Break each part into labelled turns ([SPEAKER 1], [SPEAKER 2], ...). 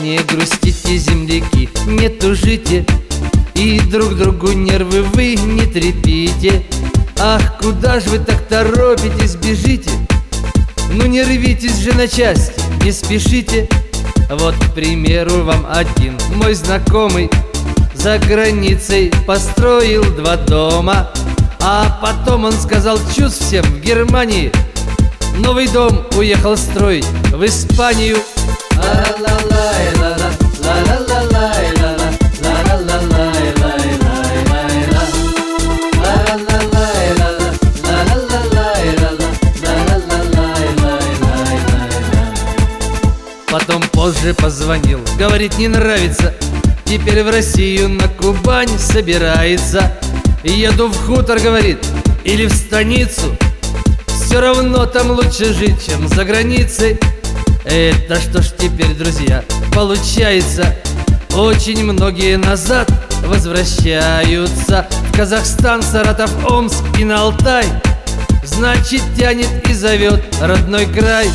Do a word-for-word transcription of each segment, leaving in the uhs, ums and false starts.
[SPEAKER 1] не грустите, земляки, не тужите, и друг другу нервы вы не трепите. Ах, куда ж вы так торопитесь, бежите? Ну не рвитесь же на части, не спешите. Вот, к примеру, вам один мой знакомый за границей построил два дома, а потом он сказал чушь всем в Германии, новый дом уехал строить в Испанию. Потом позже позвонил, говорит, не нравится, теперь в Россию на Кубань собирается. Еду в хутор, говорит, или в станицу, все равно там лучше жить, чем за границей. Это что ж теперь, друзья, получается? Очень многие назад возвращаются в Казахстан, Саратов, Омск и на Алтай. Значит, тянет и зовет родной край.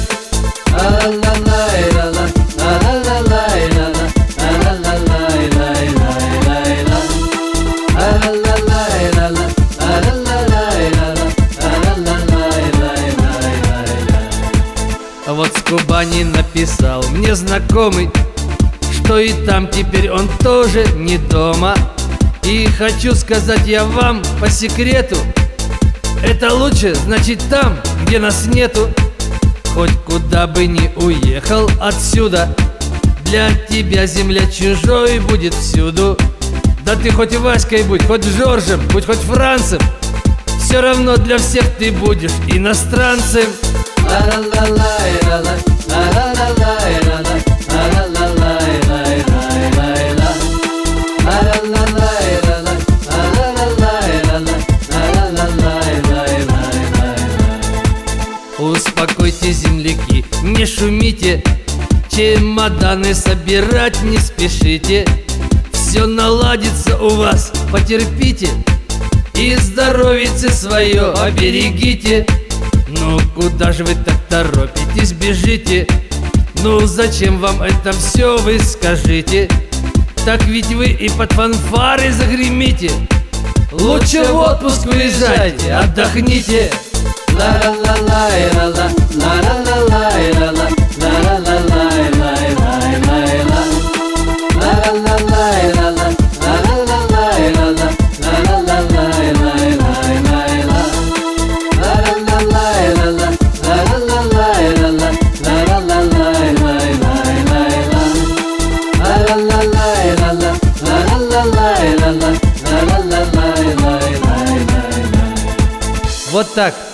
[SPEAKER 1] Вот с Кубани написал мне знакомый, что и там теперь он тоже не дома. И хочу сказать я вам по секрету, это лучше, значит, там, где нас нету. Хоть куда бы ни уехал отсюда, для тебя земля чужой будет всюду. Да ты хоть Васькой будь, хоть Жоржем, будь хоть Францем, все равно для всех ты будешь иностранцем. Успокойтесь, земляки, не шумите, чемоданы собирать не спешите. Все наладится у вас, потерпите, и здоровьице свое оберегите. Ну куда же вы так торопитесь, бежите? Ну зачем вам это все, вы скажите? Так ведь вы и под фанфары загремите. Лучше в отпуск уезжайте, отдохните. Вот так.